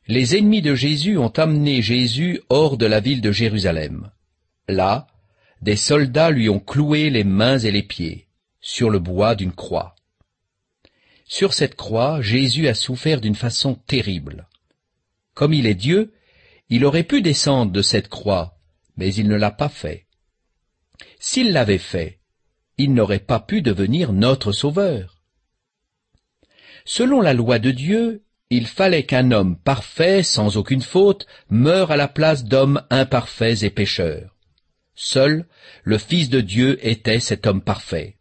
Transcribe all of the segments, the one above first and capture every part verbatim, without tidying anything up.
Les ennemis de Jésus ont amené Jésus hors de la ville de Jérusalem. Là, des soldats lui ont cloué les mains et les pieds, sur le bois d'une croix. Sur cette croix, Jésus a souffert d'une façon terrible. Comme il est Dieu, il aurait pu descendre de cette croix, mais il ne l'a pas fait. S'il l'avait fait, il n'aurait pas pu devenir notre Sauveur. Selon la loi de Dieu, il fallait qu'un homme parfait, sans aucune faute, meure à la place d'hommes imparfaits et pécheurs. Seul le Fils de Dieu était cet homme parfait.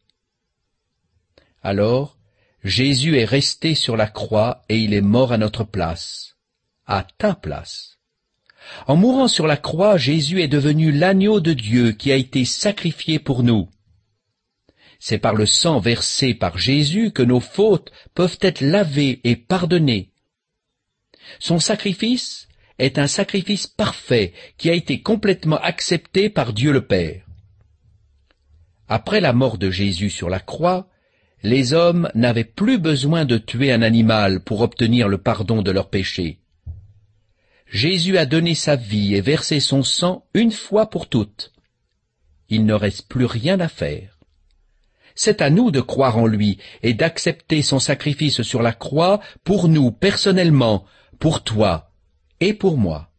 Alors, Jésus est resté sur la croix et il est mort à notre place, à ta place. En mourant sur la croix, Jésus est devenu l'agneau de Dieu qui a été sacrifié pour nous. C'est par le sang versé par Jésus que nos fautes peuvent être lavées et pardonnées. Son sacrifice est un sacrifice parfait qui a été complètement accepté par Dieu le Père. Après la mort de Jésus sur la croix, les hommes n'avaient plus besoin de tuer un animal pour obtenir le pardon de leurs péchés. Jésus a donné sa vie et versé son sang une fois pour toutes. Il ne reste plus rien à faire. C'est à nous de croire en lui et d'accepter son sacrifice sur la croix pour nous personnellement, pour toi et pour moi.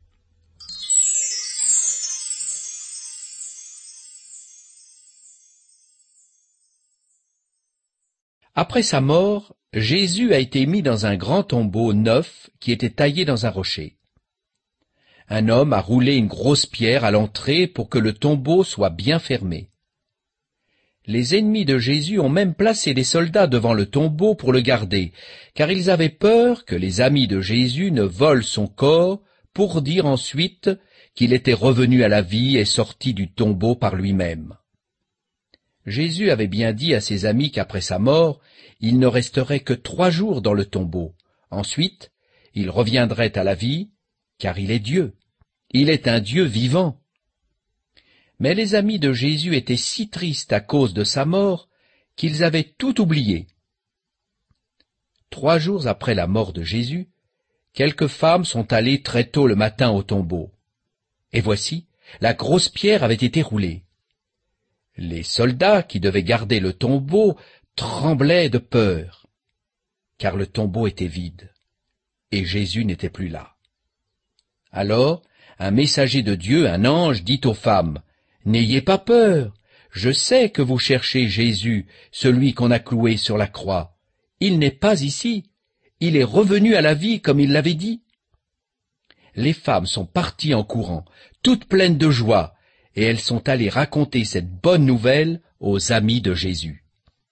Après sa mort, Jésus a été mis dans un grand tombeau neuf qui était taillé dans un rocher. Un homme a roulé une grosse pierre à l'entrée pour que le tombeau soit bien fermé. Les ennemis de Jésus ont même placé des soldats devant le tombeau pour le garder, car ils avaient peur que les amis de Jésus ne volent son corps pour dire ensuite qu'il était revenu à la vie et sorti du tombeau par lui-même. Jésus avait bien dit à ses amis qu'après sa mort, il ne resterait que trois jours dans le tombeau. Ensuite, il reviendrait à la vie, car il est Dieu. Il est un Dieu vivant. Mais les amis de Jésus étaient si tristes à cause de sa mort qu'ils avaient tout oublié. Trois jours après la mort de Jésus, quelques femmes sont allées très tôt le matin au tombeau. Et voici, la grosse pierre avait été roulée. Les soldats qui devaient garder le tombeau tremblaient de peur, car le tombeau était vide, et Jésus n'était plus là. Alors, un messager de Dieu, un ange, dit aux femmes, « N'ayez pas peur, je sais que vous cherchez Jésus, celui qu'on a cloué sur la croix. Il n'est pas ici, il est revenu à la vie comme il l'avait dit. » Les femmes sont parties en courant, toutes pleines de joie, et elles sont allées raconter cette bonne nouvelle aux amis de Jésus.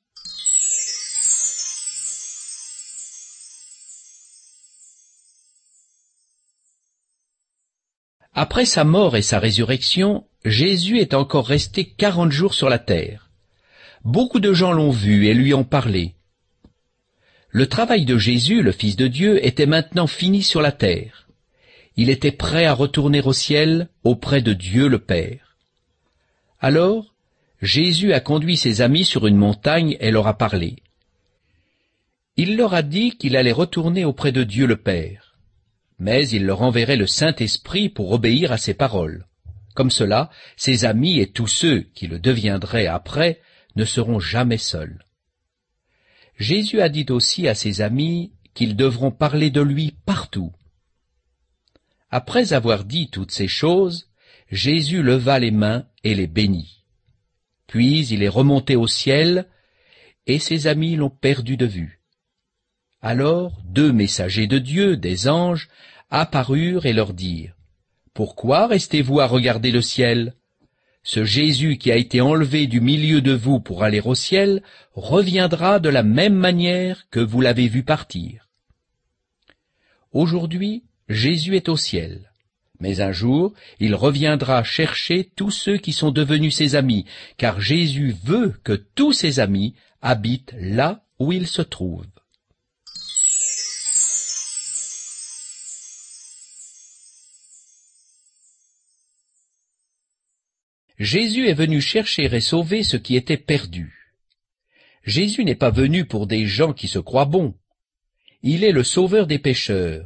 Après sa mort et sa résurrection, Jésus est encore resté quarante jours sur la terre. Beaucoup de gens l'ont vu et lui ont parlé. Le travail de Jésus, le Fils de Dieu, était maintenant fini sur la terre. Il était prêt à retourner au ciel auprès de Dieu le Père. Alors, Jésus a conduit ses amis sur une montagne et leur a parlé. Il leur a dit qu'il allait retourner auprès de Dieu le Père. Mais il leur enverrait le Saint-Esprit pour obéir à ses paroles. Comme cela, ses amis et tous ceux qui le deviendraient après ne seront jamais seuls. Jésus a dit aussi à ses amis qu'ils devront parler de lui partout. Après avoir dit toutes ces choses, Jésus leva les mains et les bénit. Puis il est remonté au ciel, et ses amis l'ont perdu de vue. Alors deux messagers de Dieu, des anges, apparurent et leur dirent, « Pourquoi restez-vous à regarder le ciel ? Ce Jésus qui a été enlevé du milieu de vous pour aller au ciel reviendra de la même manière que vous l'avez vu partir. » Aujourd'hui, Jésus est au ciel, mais un jour, il reviendra chercher tous ceux qui sont devenus ses amis, car Jésus veut que tous ses amis habitent là où il se trouve. Jésus est venu chercher et sauver ce qui était perdu. Jésus n'est pas venu pour des gens qui se croient bons. Il est le sauveur des pécheurs,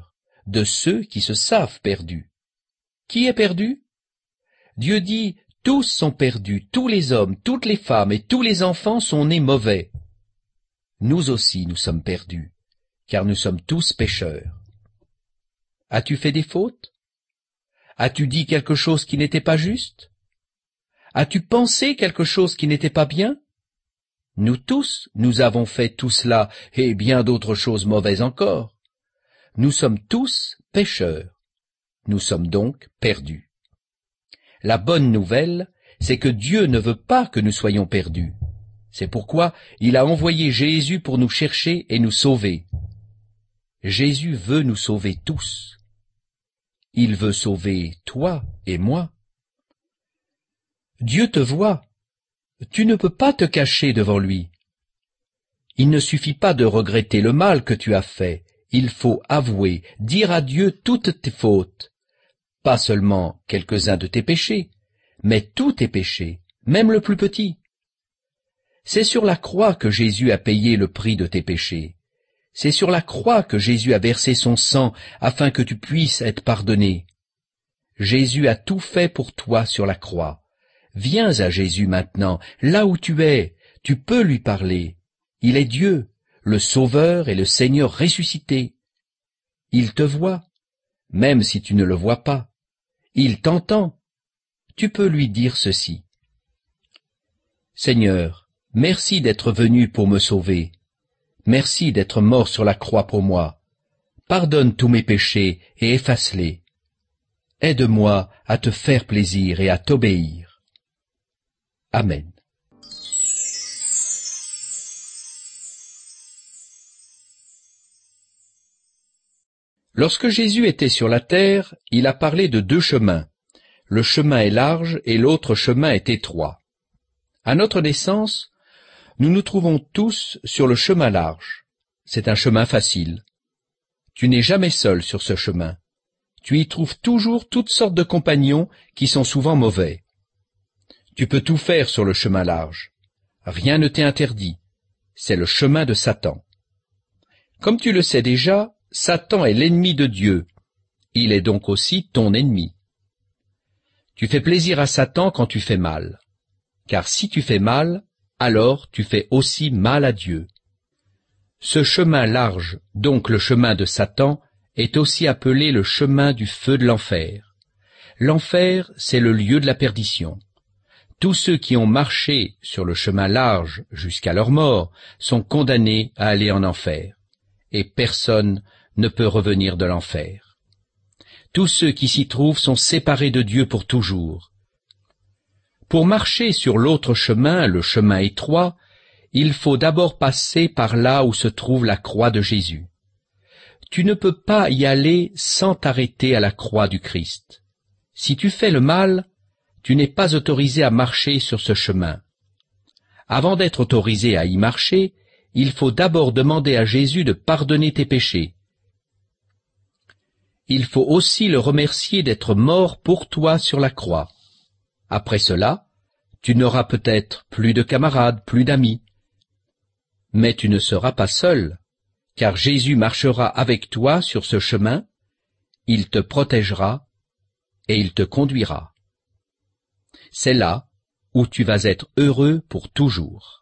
de ceux qui se savent perdus. Qui est perdu? Dieu dit, tous sont perdus, tous les hommes, toutes les femmes et tous les enfants sont nés mauvais. Nous aussi nous sommes perdus, car nous sommes tous pécheurs. As-tu fait des fautes? As-tu dit quelque chose qui n'était pas juste? As-tu pensé quelque chose qui n'était pas bien? Nous tous, nous avons fait tout cela et bien d'autres choses mauvaises encore. Nous sommes tous pécheurs. Nous sommes donc perdus. La bonne nouvelle, c'est que Dieu ne veut pas que nous soyons perdus. C'est pourquoi il a envoyé Jésus pour nous chercher et nous sauver. Jésus veut nous sauver tous. Il veut sauver toi et moi. Dieu te voit. Tu ne peux pas te cacher devant lui. Il ne suffit pas de regretter le mal que tu as fait. Il faut avouer, dire à Dieu toutes tes fautes. Pas seulement quelques-uns de tes péchés, mais tous tes péchés, même le plus petit. C'est sur la croix que Jésus a payé le prix de tes péchés. C'est sur la croix que Jésus a versé son sang afin que tu puisses être pardonné. Jésus a tout fait pour toi sur la croix. Viens à Jésus maintenant, là où tu es, tu peux lui parler. Il est Dieu, le Sauveur et le Seigneur ressuscité. Il te voit, même si tu ne le vois pas. Il t'entend. Tu peux lui dire ceci. Seigneur, merci d'être venu pour me sauver. Merci d'être mort sur la croix pour moi. Pardonne tous mes péchés et efface-les. Aide-moi à te faire plaisir et à t'obéir. Amen. Lorsque Jésus était sur la terre, il a parlé de deux chemins. Le chemin est large et l'autre chemin est étroit. À notre naissance, nous nous trouvons tous sur le chemin large. C'est un chemin facile. Tu n'es jamais seul sur ce chemin. Tu y trouves toujours toutes sortes de compagnons qui sont souvent mauvais. Tu peux tout faire sur le chemin large. Rien ne t'est interdit. C'est le chemin de Satan. Comme tu le sais déjà, Satan est l'ennemi de Dieu. Il est donc aussi ton ennemi. Tu fais plaisir à Satan quand tu fais mal. Car si tu fais mal, alors tu fais aussi mal à Dieu. Ce chemin large, donc le chemin de Satan, est aussi appelé le chemin du feu de l'enfer. L'enfer, c'est le lieu de la perdition. Tous ceux qui ont marché sur le chemin large jusqu'à leur mort sont condamnés à aller en enfer, et personne ne peut revenir de l'enfer. Tous ceux qui s'y trouvent sont séparés de Dieu pour toujours. Pour marcher sur l'autre chemin, le chemin étroit, il faut d'abord passer par là où se trouve la croix de Jésus. Tu ne peux pas y aller sans t'arrêter à la croix du Christ. Si tu fais le mal, tu n'es pas autorisé à marcher sur ce chemin. Avant d'être autorisé à y marcher, il faut d'abord demander à Jésus de pardonner tes péchés. Il faut aussi le remercier d'être mort pour toi sur la croix. Après cela, tu n'auras peut-être plus de camarades, plus d'amis. Mais tu ne seras pas seul, car Jésus marchera avec toi sur ce chemin, il te protégera et il te conduira. C'est là où tu vas être heureux pour toujours.